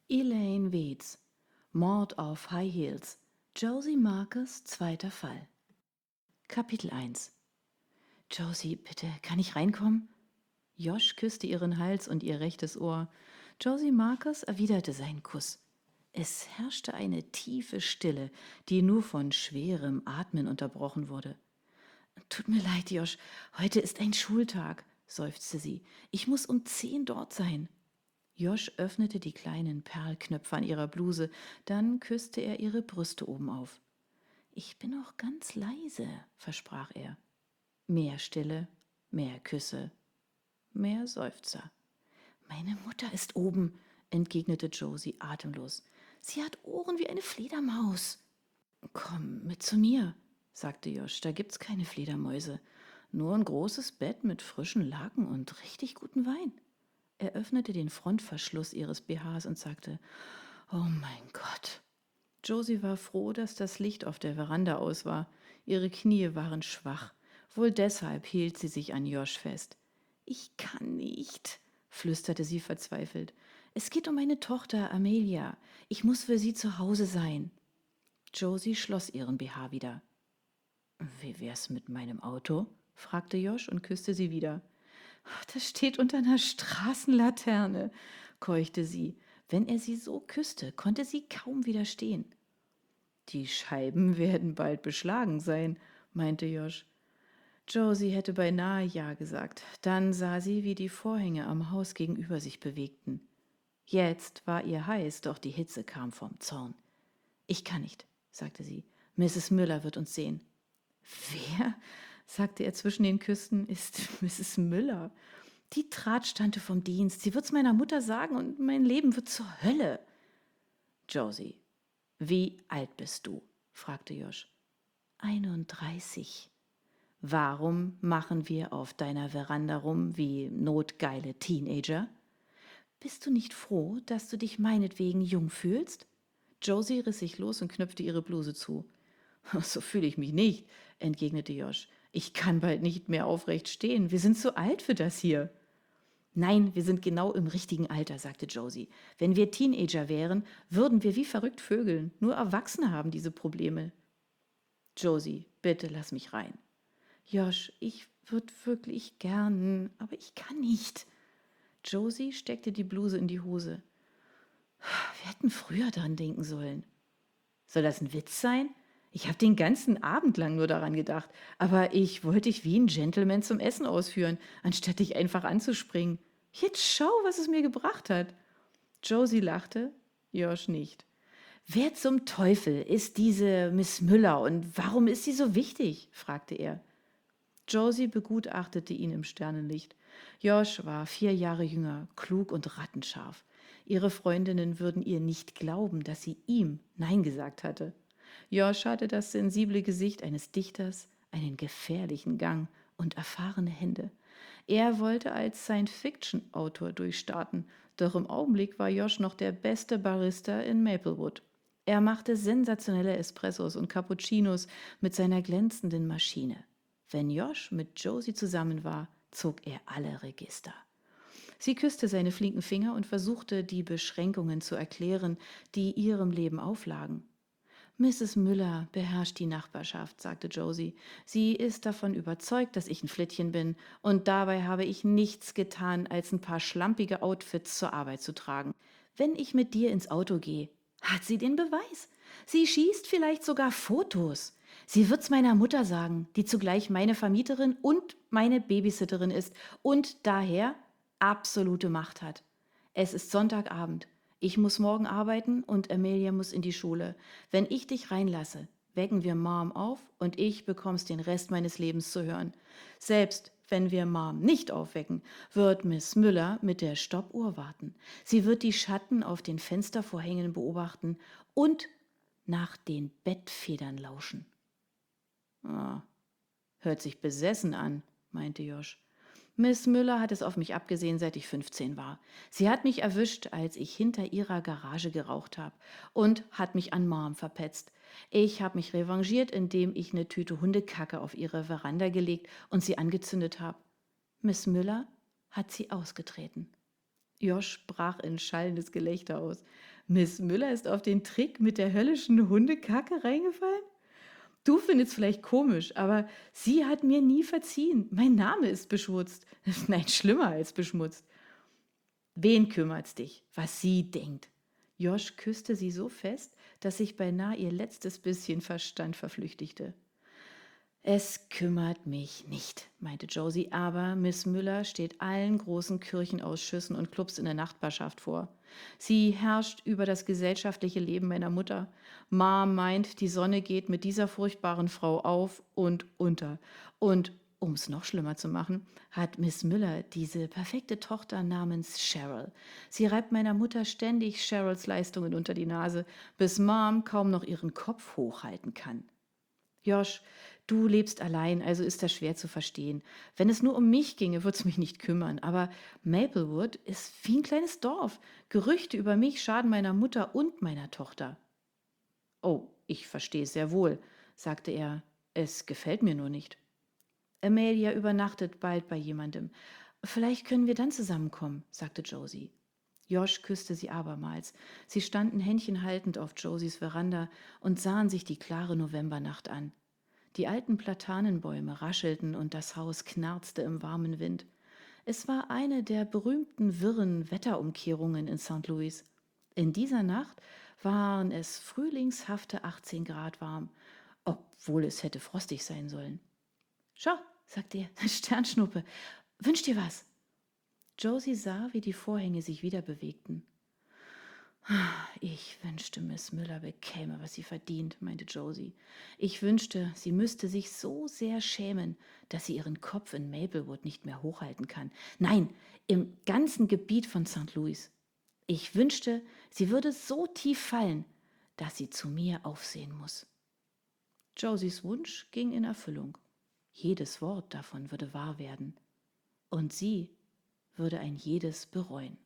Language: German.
Elaine Weeds. Mord auf High Heels. Josie Marcus, zweiter Fall. Kapitel 1. Josie, bitte, kann ich reinkommen? Josh küsste ihren Hals und ihr rechtes Ohr. Josie Marcus erwiderte seinen Kuss. Es herrschte eine tiefe Stille, die nur von schwerem Atmen unterbrochen wurde. Tut mir leid, Josh, heute ist ein Schultag, seufzte sie. Ich muss um 10 dort sein. Josh öffnete die kleinen Perlknöpfe an ihrer Bluse, dann küsste er ihre Brüste obenauf. Ich bin auch ganz leise, versprach er. Mehr Stille, mehr Küsse, mehr Seufzer. Meine Mutter ist oben, entgegnete Josie atemlos. Sie hat Ohren wie eine Fledermaus. Komm mit zu mir, sagte Josh, da gibt's keine Fledermäuse. Nur ein großes Bett mit frischen Laken und richtig guten Wein. Er öffnete den Frontverschluss ihres BHs und sagte, oh mein Gott. Josie war froh, dass das Licht auf der Veranda aus war. Ihre Knie waren schwach. Wohl deshalb hielt sie sich an Josh fest. Ich kann nicht, flüsterte sie verzweifelt. Es geht um meine Tochter Amelia. Ich muss für sie zu Hause sein. Josie schloss ihren BH wieder. Wie wär's mit meinem Auto? Fragte Josh und küsste sie wieder. Das steht unter einer Straßenlaterne, keuchte sie. Wenn er sie so küsste, konnte sie kaum widerstehen. Die Scheiben werden bald beschlagen sein, meinte Josh. Josie hätte beinahe Ja gesagt. Dann sah sie, wie die Vorhänge am Haus gegenüber sich bewegten. Jetzt war ihr heiß, doch die Hitze kam vom Zorn. Ich kann nicht, sagte sie. Mrs. Müller wird uns sehen. Wer? Sagte er zwischen den Küssen, ist Mrs. Müller. Die Tratstante vom Dienst. Sie wird's meiner Mutter sagen und mein Leben wird zur Hölle. Josie, wie alt bist du? Fragte Josh. 31. Warum machen wir auf deiner Veranda rum wie notgeile Teenager? Bist du nicht froh, dass du dich meinetwegen jung fühlst? Josie riss sich los und knöpfte ihre Bluse zu. So fühle ich mich nicht, entgegnete Josh. Ich kann bald nicht mehr aufrecht stehen. Wir sind zu alt für das hier. Nein, wir sind genau im richtigen Alter, sagte Josie. Wenn wir Teenager wären, würden wir wie verrückt vögeln. Nur Erwachsene haben diese Probleme. Josie, bitte lass mich rein. Josh, ich würde wirklich gern, aber ich kann nicht. Josie steckte die Bluse in die Hose. Wir hätten früher dran denken sollen. Soll das ein Witz sein? Ich habe den ganzen Abend lang nur daran gedacht, aber ich wollte dich wie ein Gentleman zum Essen ausführen, anstatt dich einfach anzuspringen. Jetzt schau, was es mir gebracht hat. Josie lachte, Josh nicht. Wer zum Teufel ist diese Miss Müller und warum ist sie so wichtig? Fragte er. Josie begutachtete ihn im Sternenlicht. Josh war 4 Jahre jünger, klug und rattenscharf. Ihre Freundinnen würden ihr nicht glauben, dass sie ihm Nein gesagt hatte. Josh hatte das sensible Gesicht eines Dichters, einen gefährlichen Gang und erfahrene Hände. Er wollte als Science-Fiction-Autor durchstarten, doch im Augenblick war Josh noch der beste Barista in Maplewood. Er machte sensationelle Espressos und Cappuccinos mit seiner glänzenden Maschine. Wenn Josh mit Josie zusammen war, zog er alle Register. Sie küsste seine flinken Finger und versuchte, die Beschränkungen zu erklären, die ihrem Leben auflagen. Mrs. Müller beherrscht die Nachbarschaft, sagte Josie. Sie ist davon überzeugt, dass ich ein Flittchen bin, und dabei habe ich nichts getan, als ein paar schlampige Outfits zur Arbeit zu tragen. Wenn ich mit dir ins Auto gehe, hat sie den Beweis. Sie schießt vielleicht sogar Fotos. Sie wird's meiner Mutter sagen, die zugleich meine Vermieterin und meine Babysitterin ist und daher absolute Macht hat. Es ist Sonntagabend. Ich muss morgen arbeiten und Amelia muss in die Schule. Wenn ich dich reinlasse, wecken wir Mom auf und ich bekomm's den Rest meines Lebens zu hören. Selbst wenn wir Mom nicht aufwecken, wird Miss Müller mit der Stoppuhr warten. Sie wird die Schatten auf den Fenstervorhängen beobachten und nach den Bettfedern lauschen. Ah, hört sich besessen an, meinte Josh. Miss Müller hat es auf mich abgesehen, seit ich 15 war. Sie hat mich erwischt, als ich hinter ihrer Garage geraucht habe und hat mich an Mom verpetzt. Ich habe mich revanchiert, indem ich eine Tüte Hundekacke auf ihre Veranda gelegt und sie angezündet habe. Miss Müller hat sie ausgetreten. Josh brach in schallendes Gelächter aus. Miss Müller ist auf den Trick mit der höllischen Hundekacke reingefallen? Du findest vielleicht komisch, aber sie hat mir nie verziehen. Mein Name ist beschmutzt. Nein, schlimmer als beschmutzt. Wen kümmert's dich, was sie denkt? Josh küsste sie so fest, dass sich beinahe ihr letztes bisschen Verstand verflüchtigte. Es kümmert mich nicht, meinte Josie, aber Miss Müller steht allen großen Kirchenausschüssen und Clubs in der Nachbarschaft vor. Sie herrscht über das gesellschaftliche Leben meiner Mutter. Ma meint, die Sonne geht mit dieser furchtbaren Frau auf und unter. Und um es noch schlimmer zu machen, hat Miss Müller diese perfekte Tochter namens Cheryl. Sie reibt meiner Mutter ständig Cheryls Leistungen unter die Nase, bis Mom kaum noch ihren Kopf hochhalten kann. Josh, du lebst allein, also ist das schwer zu verstehen. Wenn es nur um mich ginge, würde es mich nicht kümmern. Aber Maplewood ist wie ein kleines Dorf. Gerüchte über mich schaden meiner Mutter und meiner Tochter. Oh, ich verstehe es sehr wohl, sagte er. Es gefällt mir nur nicht. Amelia übernachtet bald bei jemandem. Vielleicht können wir dann zusammenkommen, sagte Josie. Josh küsste sie abermals. Sie standen händchenhaltend auf Josies Veranda und sahen sich die klare Novembernacht an. Die alten Platanenbäume raschelten und das Haus knarzte im warmen Wind. Es war eine der berühmten wirren Wetterumkehrungen in St. Louis. In dieser Nacht waren es frühlingshafte 18 Grad warm, obwohl es hätte frostig sein sollen. Schau, sagte er, Sternschnuppe, wünsch dir was. Josie sah, wie die Vorhänge sich wieder bewegten. Ich wünschte, Miss Müller bekäme, was sie verdient, meinte Josie. Ich wünschte, sie müsste sich so sehr schämen, dass sie ihren Kopf in Maplewood nicht mehr hochhalten kann. Nein, im ganzen Gebiet von St. Louis. Ich wünschte, sie würde so tief fallen, dass sie zu mir aufsehen muss. Josies Wunsch ging in Erfüllung. Jedes Wort davon würde wahr werden. Und sie würde ein jedes bereuen.